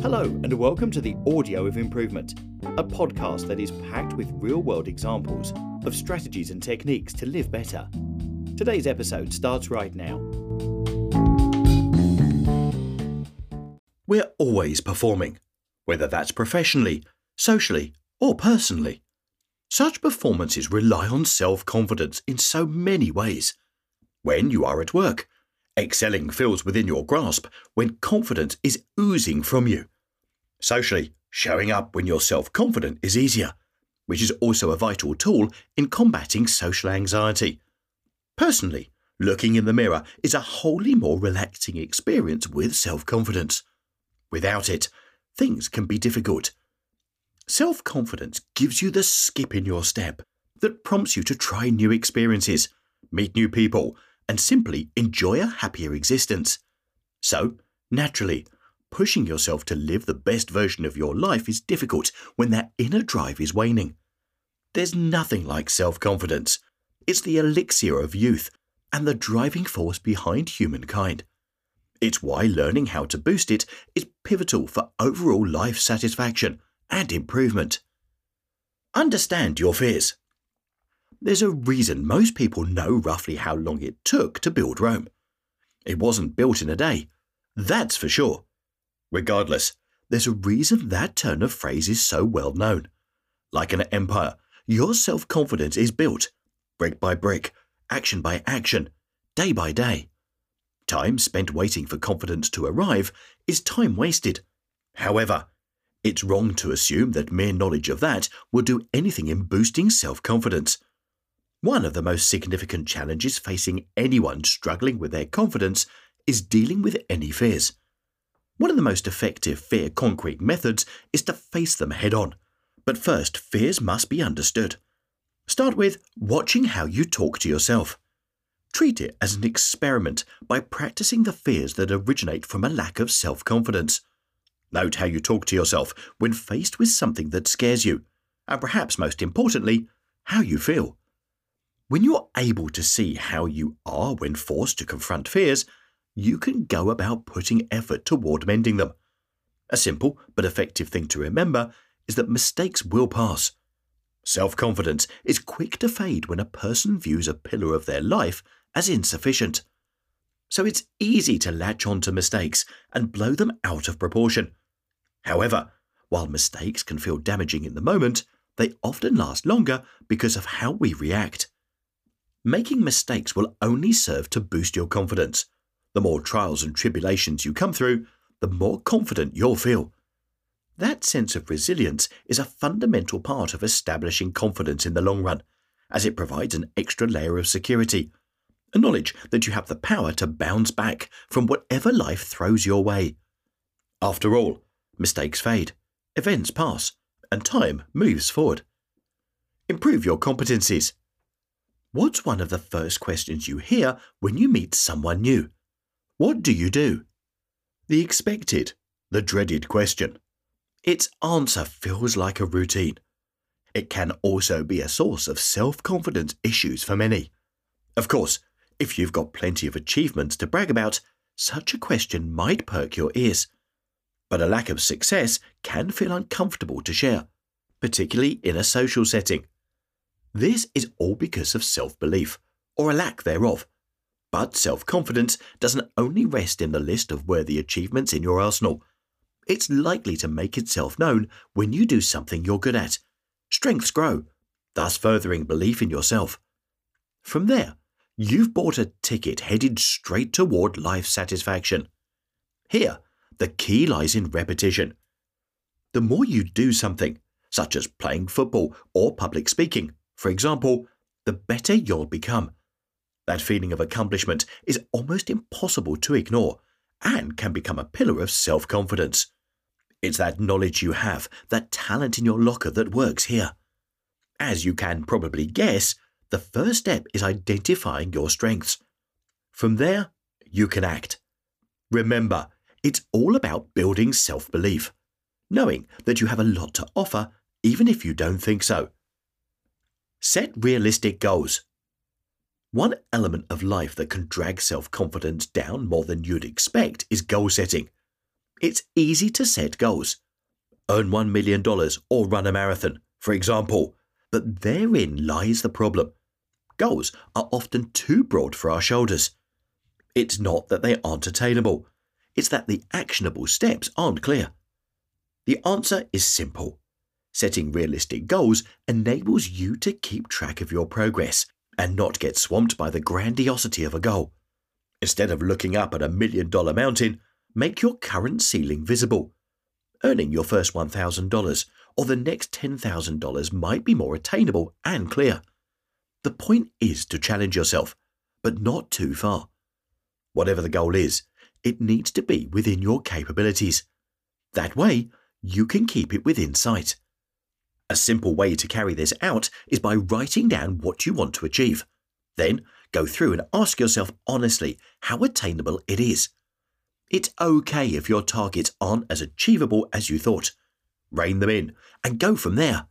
Hello and welcome to the Audio of Improvement, a podcast that is packed with real-world examples of strategies and techniques to live better. Today's episode starts right now. We're always performing, whether that's professionally, socially, or personally. Such performances rely on self-confidence in so many ways. When you are at work, excelling feels within your grasp when confidence is oozing from you. Socially, showing up when you're self-confident is easier, which is also a vital tool in combating social anxiety. Personally, looking in the mirror is a wholly more relaxing experience with self-confidence. Without it, things can be difficult. Self-confidence gives you the skip in your step that prompts you to try new experiences, meet new people, and simply enjoy a happier existence. So, naturally, pushing yourself to live the best version of your life is difficult when that inner drive is waning. There's nothing like self-confidence. It's the elixir of youth and the driving force behind humankind. It's why learning how to boost it is pivotal for overall life satisfaction and improvement. Understand your fears. There's a reason most people know roughly how long it took to build Rome. It wasn't built in a day, that's for sure. Regardless, there's a reason that turn of phrase is so well known. Like an empire, your self-confidence is built, brick by brick, action by action, day by day. Time spent waiting for confidence to arrive is time wasted. However, it's wrong to assume that mere knowledge of that will do anything in boosting self-confidence. One of the most significant challenges facing anyone struggling with their confidence is dealing with any fears. One of the most effective fear conquering methods is to face them head on. But first, fears must be understood. Start with watching how you talk to yourself. Treat it as an experiment by practicing the fears that originate from a lack of self-confidence. Note how you talk to yourself when faced with something that scares you, and perhaps most importantly, how you feel. When you're able to see how you are when forced to confront fears, you can go about putting effort toward mending them. A simple but effective thing to remember is that mistakes will pass. Self-confidence is quick to fade when a person views a pillar of their life as insufficient. So it's easy to latch onto mistakes and blow them out of proportion. However, while mistakes can feel damaging in the moment, they often last longer because of how we react. Making mistakes will only serve to boost your confidence. The more trials and tribulations you come through, the more confident you'll feel. That sense of resilience is a fundamental part of establishing confidence in the long run, as it provides an extra layer of security, a knowledge that you have the power to bounce back from whatever life throws your way. After all, mistakes fade, events pass, and time moves forward. Improve your competencies. What's one of the first questions you hear when you meet someone new? What do you do? The expected, the dreaded question. Its answer feels like a routine. It can also be a source of self-confidence issues for many. Of course, if you've got plenty of achievements to brag about, such a question might perk your ears. But a lack of success can feel uncomfortable to share, particularly in a social setting. This is all because of self-belief, or a lack thereof. But self-confidence doesn't only rest in the list of worthy achievements in your arsenal. It's likely to make itself known when you do something you're good at. Strengths grow, thus furthering belief in yourself. From there, you've bought a ticket headed straight toward life satisfaction. Here, the key lies in repetition. The more you do something, such as playing football or public speaking, for example, the better you'll become. That feeling of accomplishment is almost impossible to ignore and can become a pillar of self-confidence. It's that knowledge you have, that talent in your locker that works here. As you can probably guess, the first step is identifying your strengths. From there, you can act. Remember, it's all about building self-belief, knowing that you have a lot to offer even if you don't think so. Set realistic goals. One element of life that can drag self-confidence down more than you'd expect is goal setting. It's easy to set goals. Earn $1 million or run a marathon, for example. But therein lies the problem. Goals are often too broad for our shoulders. It's not that they aren't attainable. It's that the actionable steps aren't clear. The answer is simple. Setting realistic goals enables you to keep track of your progress and not get swamped by the grandiosity of a goal. Instead of looking up at $1 million mountain, make your current ceiling visible. Earning your first $1,000 or the next $10,000 might be more attainable and clear. The point is to challenge yourself, but not too far. Whatever the goal is, it needs to be within your capabilities. That way, you can keep it within sight. A simple way to carry this out is by writing down what you want to achieve. Then, go through and ask yourself honestly how attainable it is. It's okay if your targets aren't as achievable as you thought. Rein them in and go from there.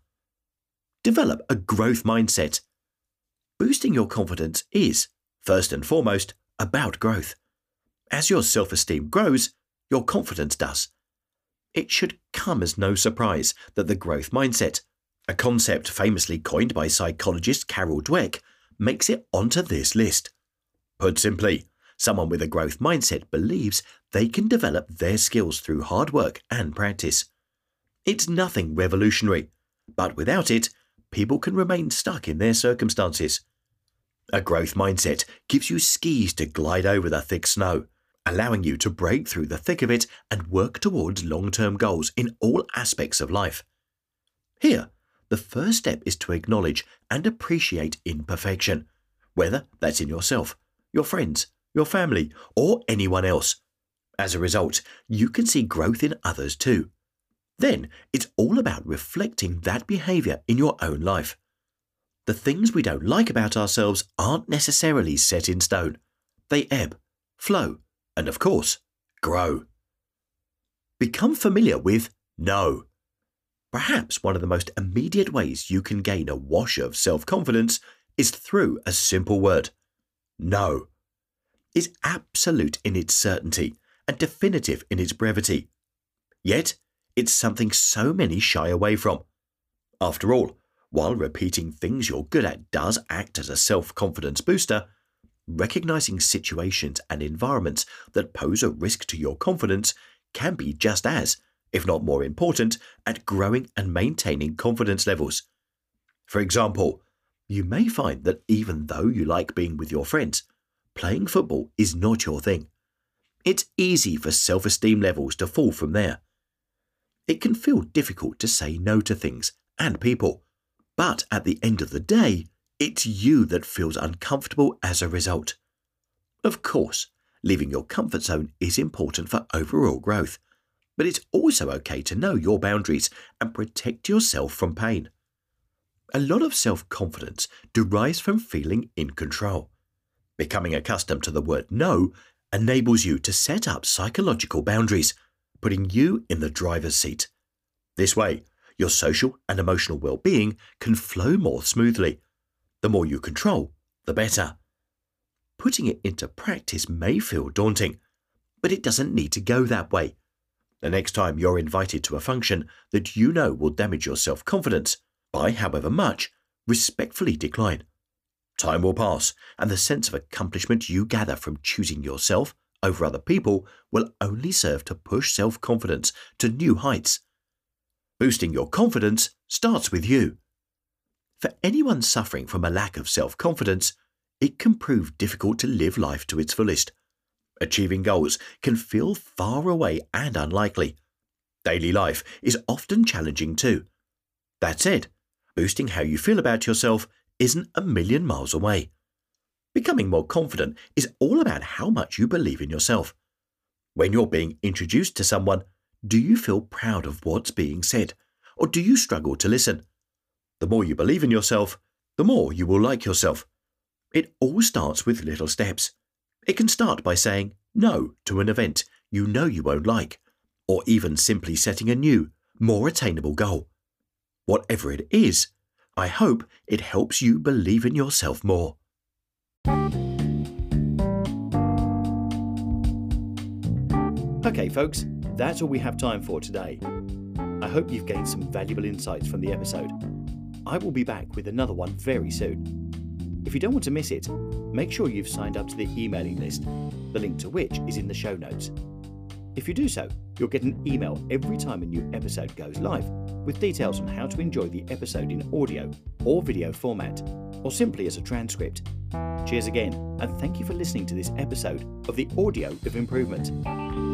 Develop a growth mindset. Boosting your confidence is, first and foremost, about growth. As your self-esteem grows, your confidence does. It should come as no surprise that the growth mindset, a concept famously coined by psychologist Carol Dweck, makes it onto this list. Put simply, someone with a growth mindset believes they can develop their skills through hard work and practice. It's nothing revolutionary, but without it, people can remain stuck in their circumstances. A growth mindset gives you skis to glide over the thick snow, allowing you to break through the thick of it and work towards long-term goals in all aspects of life. Here, the first step is to acknowledge and appreciate imperfection, whether that's in yourself, your friends, your family, or anyone else. As a result, you can see growth in others too. Then, it's all about reflecting that behavior in your own life. The things we don't like about ourselves aren't necessarily set in stone. They ebb, flow, and of course, grow. Become familiar with no. Perhaps one of the most immediate ways you can gain a wash of self-confidence is through a simple word. No. It's absolute in its certainty and definitive in its brevity. Yet, it's something so many shy away from. After all, while repeating things you're good at does act as a self-confidence booster, recognizing situations and environments that pose a risk to your confidence can be just as, if not more important, at growing and maintaining confidence levels. For example, you may find that even though you like being with your friends, playing football is not your thing. It's easy for self-esteem levels to fall from there. It can feel difficult to say no to things and people, but at the end of the day, it's you that feels uncomfortable as a result. Of course, leaving your comfort zone is important for overall growth, but it's also okay to know your boundaries and protect yourself from pain. A lot of self-confidence derives from feeling in control. Becoming accustomed to the word no enables you to set up psychological boundaries, putting you in the driver's seat. This way, your social and emotional well-being can flow more smoothly. The more you control, the better. Putting it into practice may feel daunting, but it doesn't need to go that way. The next time you're invited to a function that you know will damage your self-confidence, by however much, respectfully decline. Time will pass, and the sense of accomplishment you gather from choosing yourself over other people will only serve to push self-confidence to new heights. Boosting your confidence starts with you. For anyone suffering from a lack of self-confidence, it can prove difficult to live life to its fullest. Achieving goals can feel far away and unlikely. Daily life is often challenging too. That said, boosting how you feel about yourself isn't a million miles away. Becoming more confident is all about how much you believe in yourself. When you're being introduced to someone, do you feel proud of what's being said, or do you struggle to listen? The more you believe in yourself, the more you will like yourself. It all starts with little steps. It can start by saying no to an event you know you won't like, or even simply setting a new, more attainable goal. Whatever it is, I hope it helps you believe in yourself more. Okay, folks, That's all we have time for today. I hope you've gained some valuable insights from the episode. I will be back with another one very soon. If you don't want to miss it, make sure you've signed up to the emailing list, the link to which is in the show notes. If you do so, you'll get an email every time a new episode goes live, with details on how to enjoy the episode in audio or video format, or simply as a transcript. Cheers again, and thank you for listeing to this episode of the Audio of Improvement.